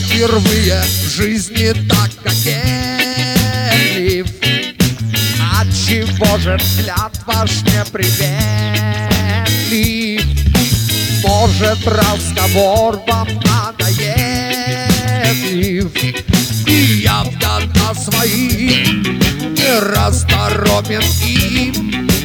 впервые в жизни так кокетлив. Отчего же взгляд ваш неприветлив? Может, разговор вам надоедлив, и явно своим нерасторопен и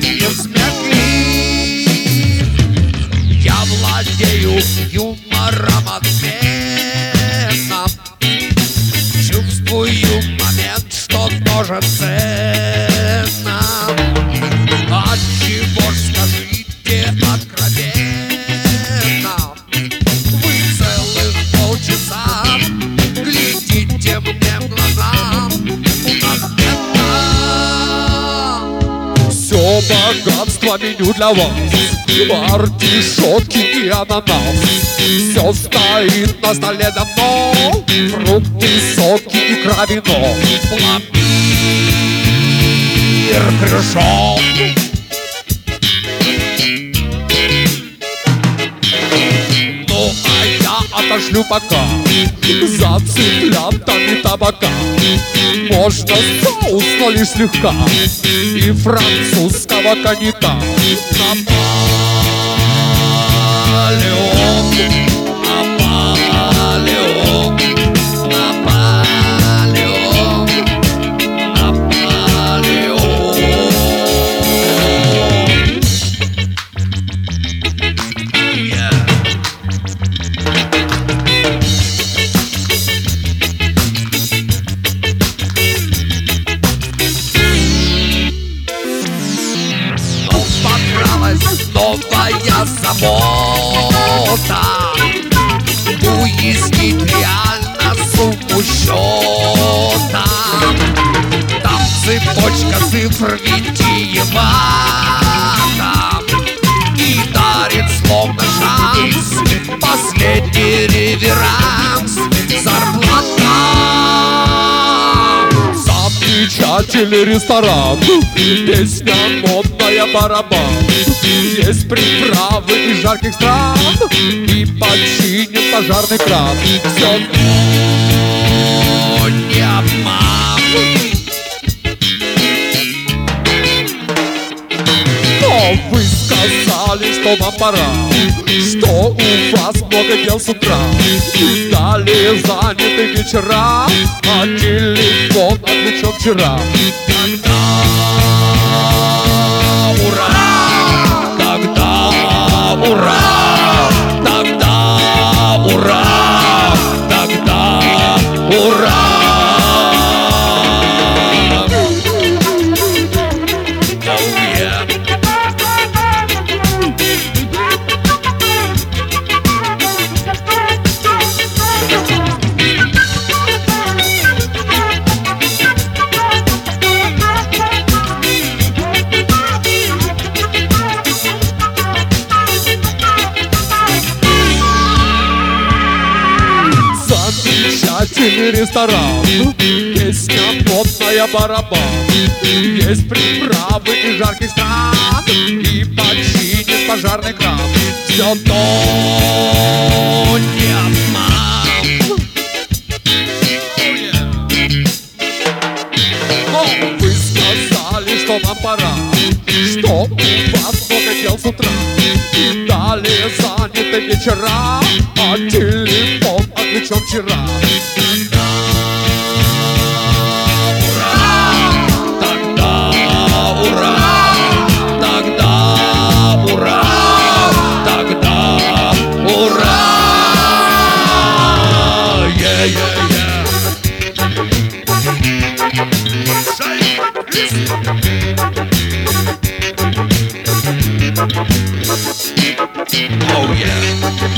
невзметлив. Я владею юмором отменным, чувствую момент, что тоже ценно. Отчего ж, скажите откровенно, вы целых полчаса глядите мне в глаза отменно. Все богатство меню для вас, артишоки и ананас. Все стоит на столе давно, фрукты, соки, икра, вино. Пломбир, крышок. Ну, а я отошлю пока за цыплятами табака. Можно соус, но лишь слегка, и французского коньяка. Наполеон, Наполеон, Наполеон, Наполеон. Yeah. Новая забота уяснить реально сумму счета. Там цепочка цифр витиевата и дарит словно шанс последний реверанс. Зарплата. Замечательный ресторан, песня модная, барабан. Есть приправы из жарких стран и починен пожарный кран. Все не обман. Но вы сказали, что вам пора, что у вас много дел с утра, и далее заняты вечера, а телефон отвлечен вчера. Тогда ура! Тогда ура! Тогда ура! Тогда ура! Oh yeah! Замечательный ресторан, песня модная, барабан. Есть приправы из жарких стран и починен пожарный кран. Все то не обман. Но вы сказали, что вам пора, что у вас много дел с утра, и далее заняты вечера, а телефон отвлечен вчера. Тогда ура! Тогда ура! Тогда ура! Yeah, yeah, yeah. Oh yeah.